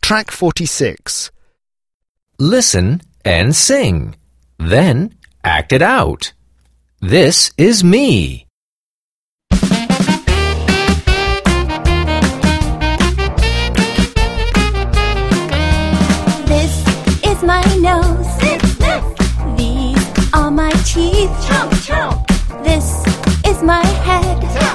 Track 46. Listen and sing. Then act it out. This is me. This is my nose. These are my teeth. This is my head.